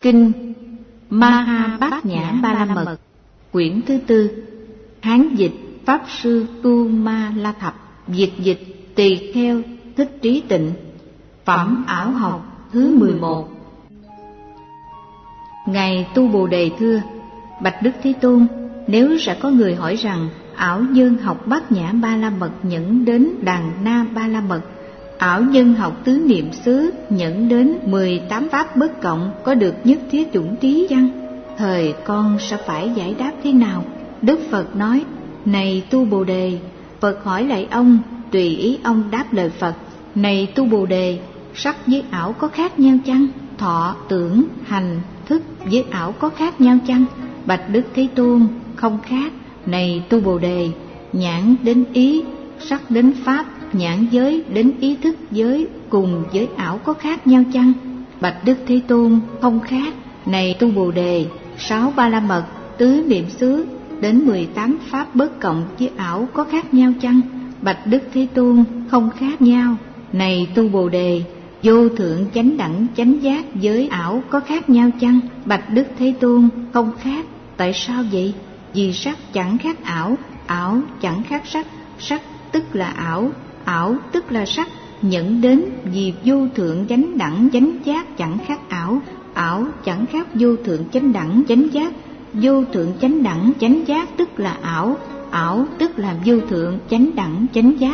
Kinh Maha Bát Nhã Ba La Mật, quyển thứ 4, Hán dịch Pháp sư Tu Ma La Thập, dịch dịch Tỳ Kheo Thích Trí Tịnh, phẩm ảo học thứ 11. Ngài Tu Bồ Đề thưa: Bạch Đức Thế Tôn, nếu sẽ có người hỏi rằng ảo nhân học Bát Nhã Ba La Mật nhẫn đến Đàn Na Ba La Mật, ảo nhân học tứ niệm xứ nhẫn đến 18 pháp bất cộng có được nhất thiết chủng trí chăng? Thời con sẽ phải giải đáp thế nào? Đức Phật nói: Này Tu Bồ Đề, Phật hỏi lại ông, tùy ý ông đáp lời Phật. Này Tu Bồ Đề, sắc với ảo có khác nhau chăng? Thọ, tưởng, hành, thức với ảo có khác nhau chăng? Bạch Đức Thế Tôn, không khác. Này Tu Bồ Đề, nhãn đến ý, sắc đến pháp, nhãn giới đến ý thức giới cùng với ảo có khác nhau chăng? Bạch Đức Thế Tôn, không khác. Này Tu Bồ Đề, 6 Ba La Mật, tứ niệm xứ đến 18 pháp bất cộng với ảo có khác nhau chăng? Bạch Đức Thế Tôn, không khác nhau. Này Tu Bồ Đề, vô thượng chánh đẳng chánh giác với ảo có khác nhau chăng? Bạch Đức Thế Tôn, không khác. Tại sao vậy? Vì sắc chẳng khác ảo, ảo chẳng khác sắc, sắc tức là ảo, ảo tức là sắc. Nhẫn đến vì vô thượng chánh đẳng chánh giác chẳng khác ảo, ảo chẳng khác vô thượng chánh đẳng chánh giác. Vô thượng chánh đẳng chánh giác tức là ảo, ảo tức là vô thượng chánh đẳng chánh giác.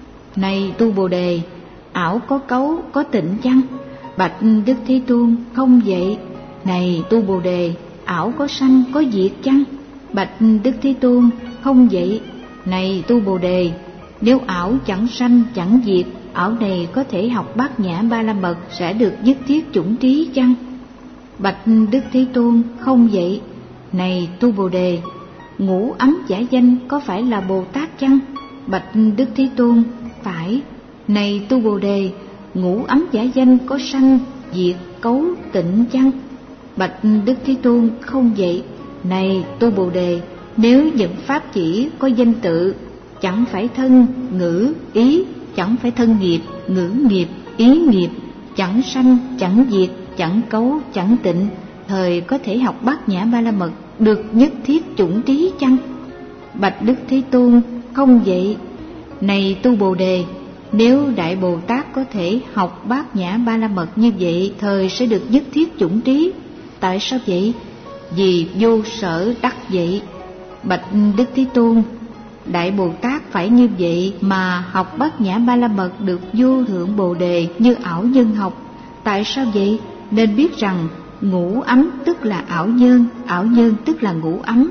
Này Tu Bồ Đề, ảo có cấu có tịnh chăng? Bạch Đức Thế Tôn, không vậy. Này Tu Bồ Đề, ảo có sanh có diệt chăng? Bạch Đức Thế Tôn, không vậy. Này Tu Bồ Đề, nếu ảo chẳng sanh chẳng diệt, ảo này có thể học Bát Nhã Ba La Mật sẽ được nhất thiết chủng trí chăng? Bạch Đức Thế Tôn, không vậy. Này Tu Bồ Đề, ngũ ấm giả danh có phải là Bồ Tát chăng? Bạch Đức Thế Tôn, phải. Này Tu Bồ Đề, ngũ ấm giả danh có sanh diệt cấu tịnh chăng? Bạch Đức Thế Tôn, không vậy. Này Tu Bồ Đề, nếu những pháp chỉ có danh tự, chẳng phải thân ngữ ý, chẳng phải thân nghiệp ngữ nghiệp ý nghiệp, chẳng sanh chẳng diệt, chẳng cấu chẳng tịnh, thời có thể học Bát Nhã Ba La Mật được nhất thiết chủng trí chăng? Bạch Đức Thế Tôn, không vậy. Này Tu Bồ Đề, nếu Đại Bồ Tát có thể học Bát Nhã Ba La Mật như vậy, thời sẽ được nhất thiết chủng trí. Tại sao vậy? Vì vô sở đắc vậy. Bạch Đức Thế Tôn, Đại Bồ Tát phải như vậy mà học Bát Nhã Ba La Mật được vô thượng Bồ Đề như ảo nhân học. Tại sao vậy? Nên biết rằng ngũ ấm tức là ảo nhân tức là ngũ ấm.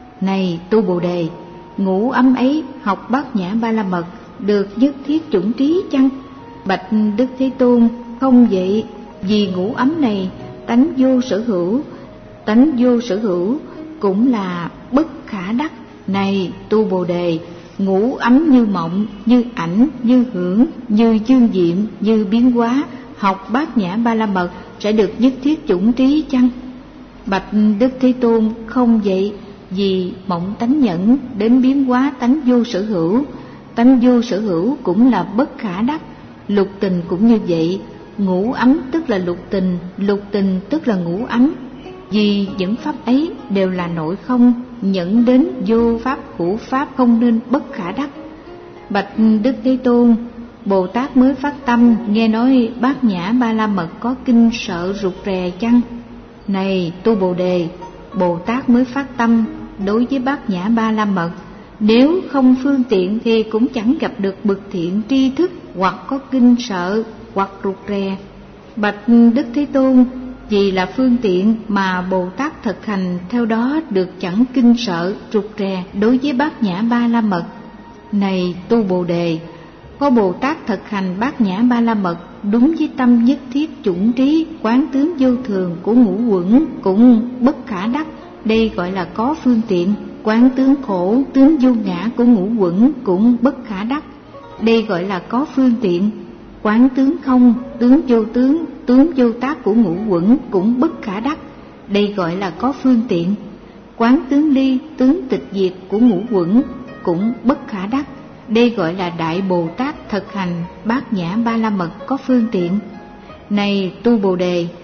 Này Tu Bồ Đề, ngũ ấm ấy học Bát Nhã Ba La Mật được nhất thiết chủng trí chăng? Bạch Đức Thế Tôn, không vậy. Vì ngũ ấm này tánh vô sở hữu, tánh vô sở hữu cũng là bất khả đắc. Này Tu Bồ Đề, ngũ ấm như mộng, như ảnh, như hưởng, như dương diệm, như biến hóa, học Bát Nhã Ba La Mật sẽ được nhất thiết chủng trí chăng? Bạch Đức Thế Tôn, không vậy. Vì mộng tánh nhẫn đến biến hóa tánh vô sở hữu, tánh vô sở hữu cũng là bất khả đắc. Lục tình cũng như vậy, ngũ ấm tức là lục tình tức là ngũ ấm. Vì những pháp ấy đều là nội không, nhẫn đến vô pháp hữu pháp không nên bất khả đắc. Bạch Đức Thế Tôn, Bồ Tát mới phát tâm nghe nói Bát Nhã Ba La Mật có kinh sợ rụt rè chăng? Này Tu Bồ Đề, Bồ Tát mới phát tâm đối với Bát Nhã Ba La Mật, nếu không phương tiện thì cũng chẳng gặp được bậc thiện tri thức, hoặc có kinh sợ hoặc rụt rè. Bạch Đức Thế Tôn, vì là phương tiện mà Bồ Tát thực hành theo đó được chẳng kinh sợ rụt rè đối với Bát Nhã Ba La Mật. Này Tu Bồ Đề, có Bồ Tát thực hành Bát Nhã Ba La Mật đúng với tâm nhất thiết chủng trí, quán tướng vô thường của ngũ uẩn cũng bất khả đắc. Đây gọi là có phương tiện. Quán tướng khổ, tướng vô ngã của ngũ uẩn cũng bất khả đắc. Đây gọi là có phương tiện. Quán tướng không, tướng vô tác của ngũ uẩn cũng bất khả đắc. Đây gọi là có phương tiện. Quán tướng ly, tướng tịch diệt của ngũ uẩn cũng bất khả đắc. Đây gọi là Đại Bồ Tát thực hành Bát Nhã Ba La Mật có phương tiện. Này Tu Bồ Đề,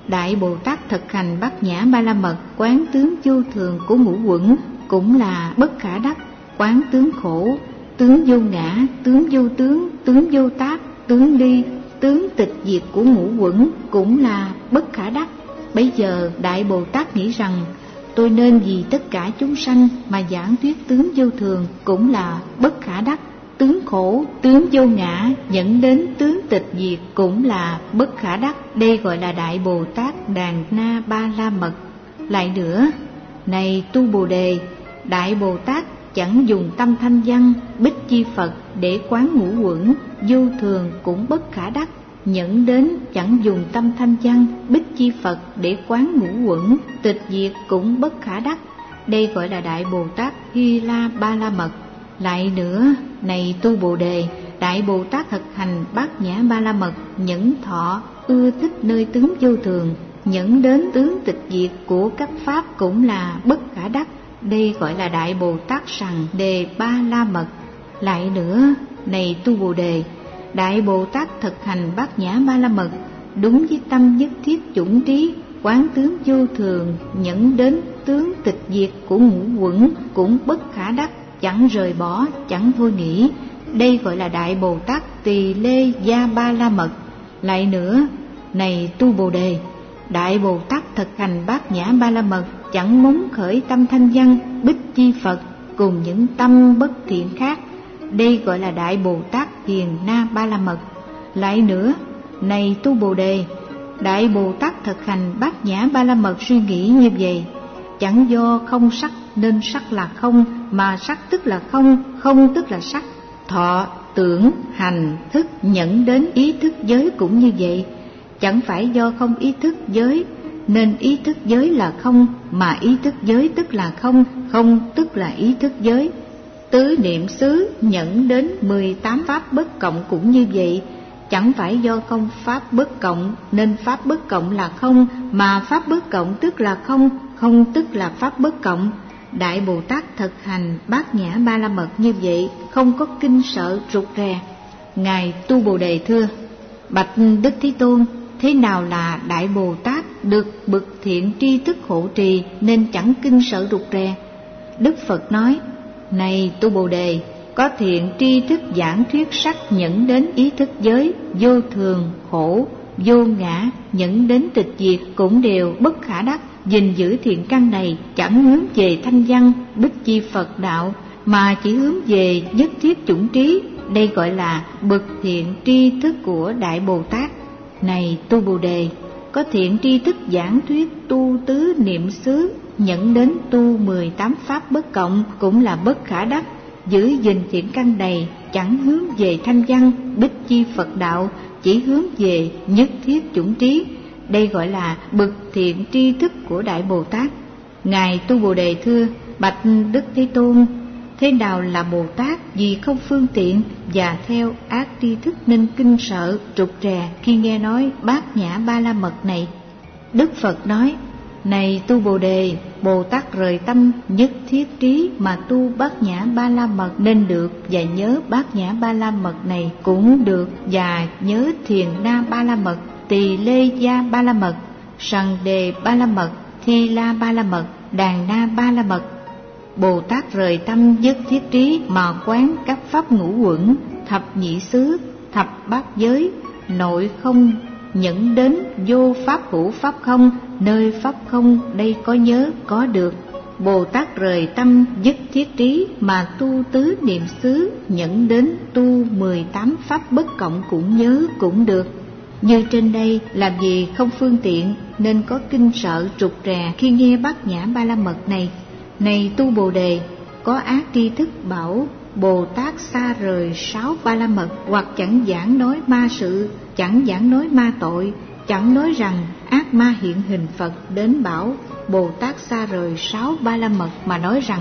Đại Bồ Tát thực hành Bát Nhã Ba La Mật, quán tướng vô thường của ngũ uẩn cũng là bất khả đắc. Quán tướng khổ, tướng vô ngã, tướng vô tướng, tướng vô tác, tướng ly, tướng tịch diệt của ngũ uẩn cũng là bất khả đắc. Bây giờ Đại Bồ Tát nghĩ rằng tôi nên vì tất cả chúng sanh mà giảng thuyết tướng vô thường cũng là bất khả đắc. Tướng khổ, tướng vô ngã dẫn đến tướng tịch diệt cũng là bất khả đắc. Đây gọi là Đại Bồ Tát Đàn Na Ba La Mật. Lại nữa, này tu Bồ Đề, Đại Bồ Tát chẳng dùng tâm thanh văn Bích Chi Phật để quán ngũ uẩn, vô thường cũng bất khả đắc. Nhẫn đến chẳng dùng tâm thanh văn Bích Chi Phật để quán ngũ uẩn, tịch diệt cũng bất khả đắc. Đây gọi là Đại Bồ Tát Hy La Ba La Mật. Lại nữa, này tu Bồ Đề, Đại Bồ Tát thực hành Bát Nhã Ba La Mật, nhẫn thọ ưa thích nơi tướng vô thường, nhẫn đến tướng tịch diệt của các pháp cũng là bất khả đắc. Đây gọi là Đại Bồ Tát Sằng Đề Ba La Mật. Lại nữa, này tu Bồ Đề, Đại Bồ Tát thực hành Bát Nhã Ba La Mật đúng với tâm nhất thiết chủng trí, quán tướng vô thường, nhẫn đến tướng tịch diệt của ngũ uẩn cũng bất khả đắc, chẳng rời bỏ, chẳng thôi nghĩ. Đây gọi là Đại Bồ Tát Tỳ Lê Gia Ba La Mật. Lại nữa, này tu Bồ Đề, Đại Bồ Tát thực hành Bát Nhã Ba La Mật chẳng muốn khởi tâm thanh văn Bích Chi Phật cùng những tâm bất thiện khác. Đây gọi là Đại Bồ Tát Hiền Na Ba La Mật. Lại nữa, này tu Bồ Đề, Đại Bồ Tát thực hành Bát Nhã Ba La Mật suy nghĩ như vậy: chẳng do không sắc nên sắc là không, mà sắc tức là không, không tức là sắc. Thọ, tưởng, hành, thức, nhẫn đến ý thức giới cũng như vậy. Chẳng phải do không ý thức giới nên ý thức giới là không, mà ý thức giới tức là không, không tức là ý thức giới. Tứ niệm xứ nhẫn đến 18 pháp bất cộng cũng như vậy. Chẳng phải do không pháp bất cộng nên pháp bất cộng là không, mà pháp bất cộng tức là không, không tức là pháp bất cộng. Đại Bồ Tát thực hành Bát Nhã Ba La Mật như vậy, không có kinh sợ rụt rè. Ngài tu Bồ Đề thưa: bạch Đức Thế Tôn, thế nào là Đại Bồ Tát được bậc thiện tri thức hộ trì nên chẳng kinh sợ rụt rè? Đức Phật nói: này tu Bồ Đề, có thiện tri thức giảng thuyết sắc nhẫn đến ý thức giới, vô thường, khổ, vô ngã, nhẫn đến tịch diệt cũng đều bất khả đắc. Gìn giữ thiện căn này chẳng hướng về thanh văn Bích Chi Phật đạo, mà chỉ hướng về nhất thiết chủng trí. Đây gọi là bậc thiện tri thức của Đại Bồ Tát. Này tu Bồ Đề, có thiện tri thức giảng thuyết tu tứ niệm xứ nhẫn đến tu 18 pháp bất cộng cũng là bất khả đắc. Giữ gìn thiện căn này chẳng hướng về thanh văn Bích Chi Phật đạo, chỉ hướng về nhất thiết chủng trí. Đây gọi là bậc thiện tri thức của Đại Bồ Tát. Ngài tu Bồ Đề thưa: bạch Đức Thế Tôn, thế nào là Bồ Tát vì không phương tiện và theo ác tri thức nên kinh sợ trục rè khi nghe nói Bát Nhã Ba La Mật này? Đức Phật nói: này tu Bồ Đề, Bồ Tát rời tâm nhất thiết trí mà tu Bát Nhã Ba La Mật nên được, và nhớ Bát Nhã Ba La Mật này cũng được, và nhớ Thiền Na Ba La Mật, Tỳ Lê Gia Ba La Mật, Sằng Đề Ba La Mật, Thi La Ba La Mật, Đàn Na Ba La Mật. Bồ Tát rời tâm nhất thiết trí mà quán các pháp ngũ uẩn, thập nhị xứ, thập bát giới, nội không nhẫn đến vô pháp hữu pháp không, nơi pháp không đây có nhớ có được. Bồ Tát rời tâm nhất thiết trí mà tu tứ niệm xứ nhẫn đến tu 18 pháp bất cộng cũng nhớ cũng được. Như trên đây làm gì không phương tiện nên có kinh sợ trục rè khi nghe Bát Nhã Ba La Mật này. Này tu Bồ Đề, có ác tri thức bảo Bồ Tát xa rời 6 Ba La Mật, hoặc chẳng giảng nói ma sự, chẳng giảng nói ma tội, chẳng nói rằng ác ma hiện hình Phật đến bảo Bồ Tát xa rời 6 Ba La Mật, mà nói rằng: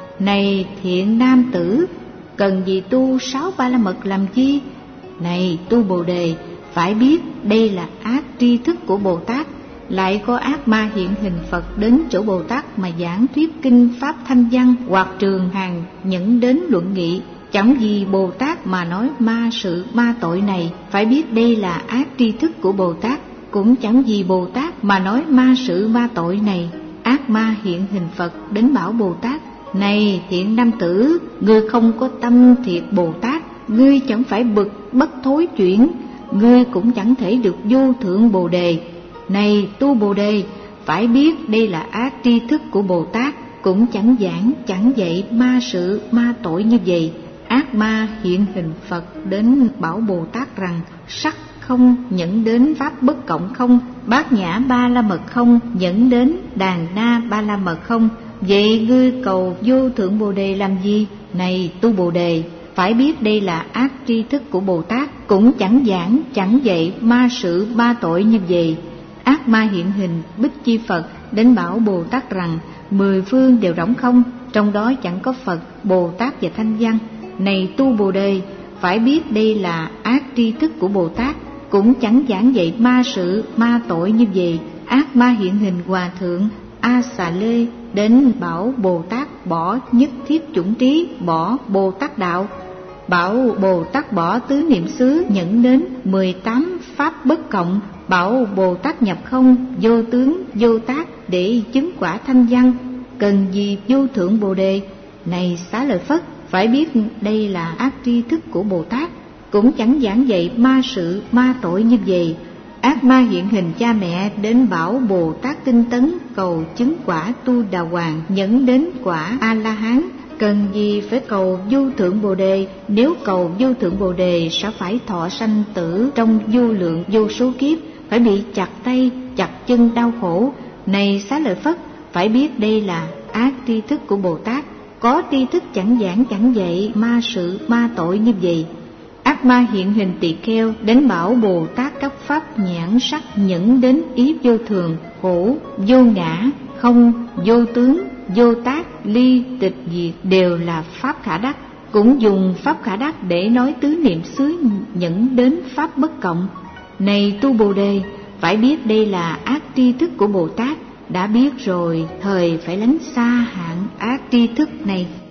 này thiện nam tử, cần gì tu 6 Ba La Mật làm chi? Này tu Bồ Đề, phải biết đây là ác tri thức của Bồ Tát. Lại có ác ma hiện hình Phật đến chỗ Bồ Tát mà giảng thuyết kinh pháp thanh văn, hoặc trường hàng nhẫn đến luận nghị, chẳng vì Bồ Tát mà nói ma sự ma tội này. Phải biết đây là ác tri thức của Bồ Tát, cũng chẳng vì Bồ Tát mà nói ma sự ma tội này. Ác ma hiện hình Phật đến bảo Bồ Tát: này thiện nam tử, ngươi không có tâm thiệt Bồ Tát, ngươi chẳng phải bực bất thối chuyển, ngươi cũng chẳng thể được vô thượng Bồ Đề. Này tu Bồ Đề, phải biết đây là ác tri thức của Bồ Tát, cũng chẳng giảng chẳng dạy ma sự ma tội như vậy. Ác ma hiện hình Phật đến bảo Bồ Tát rằng: sắc không nhẫn đến pháp bất cộng không, bát nhã ba la mật không nhẫn đến đàn na ba la mật không. Vậy ngươi cầu vô thượng Bồ Đề làm gì? Này tu Bồ Đề, phải biết đây là ác tri thức của Bồ Tát, cũng chẳng giảng chẳng dạy ma sự ma tội như vậy. Ác ma hiện hình Bích Chi Phật đến bảo Bồ Tát rằng: 10 phương đều rỗng không, trong đó chẳng có Phật, Bồ Tát và Thanh Văn. Này tu Bồ Đề, phải biết đây là ác tri thức của Bồ Tát, cũng chẳng giảng dạy ma sự ma tội như vậy. Ác ma hiện hình Hòa Thượng A Xà Lê đến bảo Bồ Tát bỏ nhất thiết chủng trí, bỏ Bồ Tát đạo, bảo Bồ Tát bỏ tứ niệm xứ, nhẫn đến 18 pháp bất cộng, bảo Bồ Tát nhập không, vô tướng vô tác để chứng quả Thanh Văn. Cần gì vô thượng Bồ Đề? Này Xá Lợi Phất, phải biết đây là ác tri thức của Bồ Tát, cũng chẳng giảng dạy ma sự ma tội như vậy. Ác ma hiện hình cha mẹ đến bảo Bồ Tát tinh tấn cầu chứng quả Tu Đà Hoàng, nhẫn đến quả A La Hán. Cần gì phải cầu vô thượng Bồ Đề? Nếu cầu vô thượng Bồ Đề sẽ phải thọ sanh tử trong vô lượng vô số kiếp, phải bị chặt tay chặt chân đau khổ. Này Xá Lợi Phất, phải biết đây là ác tri thức của Bồ Tát, có tri thức chẳng giảng chẳng dạy ma sự ma tội như vậy. Ác ma hiện hình Tỳ Kheo đến bảo Bồ Tát các pháp nhãn sắc nhẫn đến ý vô thường, khổ, vô ngã, không, vô tướng, vô tác, ly, tịch, diệt đều là pháp khả đắc, cũng dùng pháp khả đắc để nói tứ niệm xứ nhẫn đến pháp bất cộng. Này tu Bồ Đề, phải biết đây là ác tri thức của Bồ Tát, đã biết rồi thời phải lánh xa hạng ác tri thức này.